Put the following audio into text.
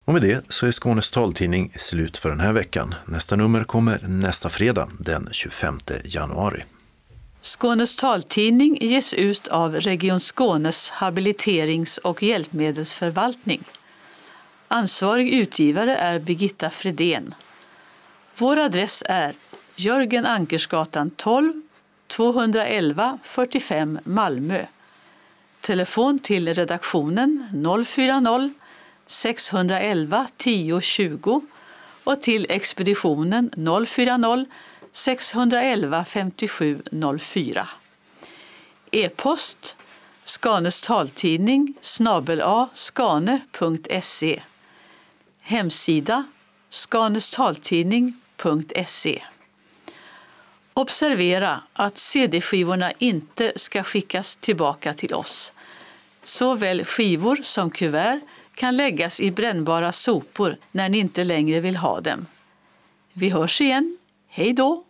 Och med det så är Skånes taltidning slut för den här veckan. Nästa nummer kommer nästa fredag den 25 januari. Skånes taltidning ges ut av Region Skånes habiliterings- och hjälpmedelsförvaltning. Ansvarig utgivare är Birgitta Fredén. Vår adress är Jörgen Ankersgatan 12, 211 45 Malmö. Telefon till redaktionen 040 611 10 20 och till expeditionen 040 611 57 04. E-post Skanes taltidning @skane.se. Hemsida skanestaltidning.se. Observera att CD-skivorna inte ska skickas tillbaka till oss. Såväl skivor som kuvert kan läggas i brännbara sopor när ni inte längre vill ha dem. Vi hörs igen. Hej då!